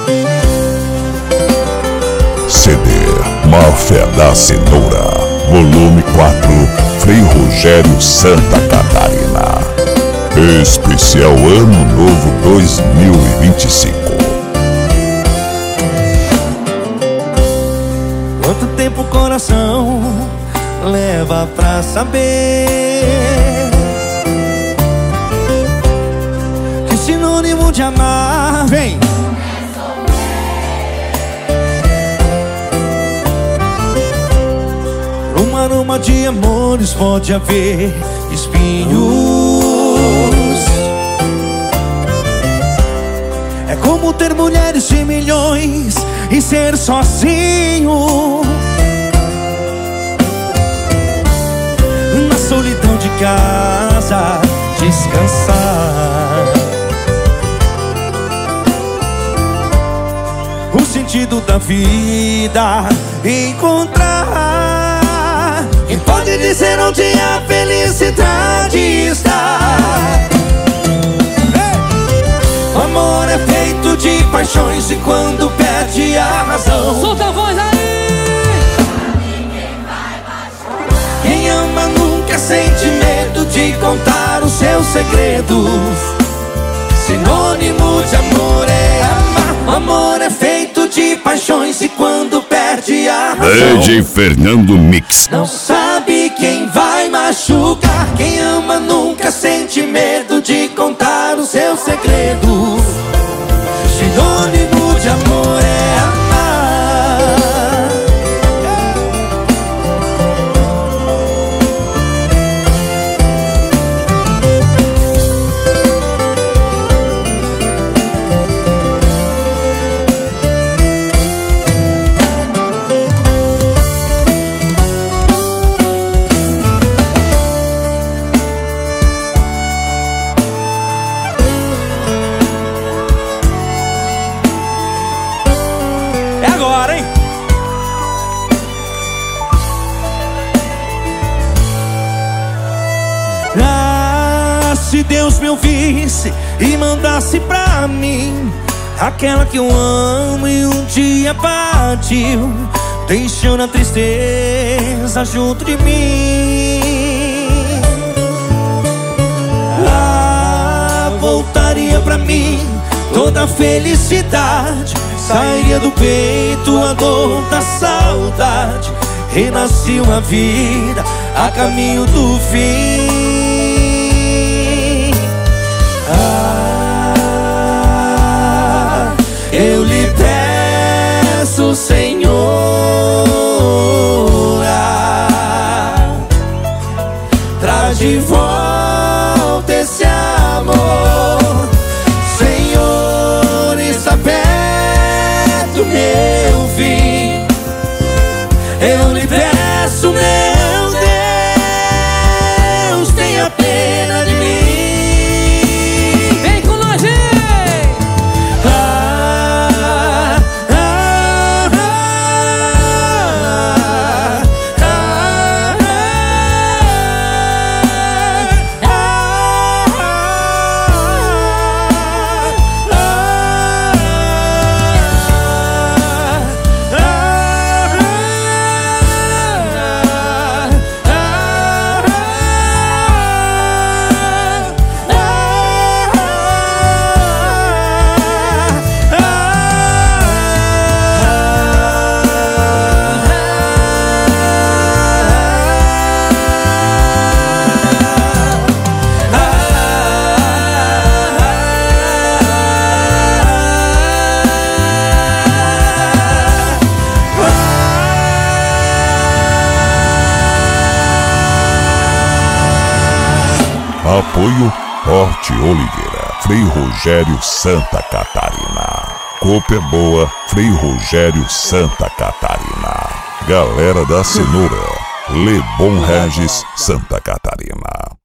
CD Máfia da Cenoura, volume 4, Frei Rogério, Santa Catarina. Especial Ano Novo 2025. Quanto tempo o coração leva pra saber que sinônimo de amar vem num aroma de amores pode haver espinhos. É como ter mulheres de milhões e ser sozinho na solidão de casa, descansar. O sentido da vida encontrar. Quem pode dizer onde a felicidade está? O amor é feito de paixões e quando perde a razão. Solta a voz aí! Quem ama nunca sente medo de contar os seus segredos. Sinônimo de amor é amar. O amor é feito de paixões e quando perde a razão. DJ Fernando Mix. Não sabe quem vai machucar. Quem ama nunca sente medo de contar os seus segredos. Sinônimo de amor é amar. É agora, hein? Ah, se Deus me ouvisse e mandasse pra mim aquela que eu amo e um dia partiu, deixando a tristeza junto de mim. Ah, voltaria pra mim toda a felicidade, sairia do peito a dor da saudade, renascia uma vida a caminho do fim. Ah, eu lhe peço, Senhora, traz de volta esse amor. Senhor, está perto meu fim. Eu lhe peço, meu Deus, tenha pena de mim. Vem com nós, gente! Ah, ah, Apoio Horti Oliveira, Frei Rogério, Santa Catarina. Cooper Boa, Frei Rogério, Santa Catarina. Galera da Cenoura, Lebon Regis, Santa Catarina.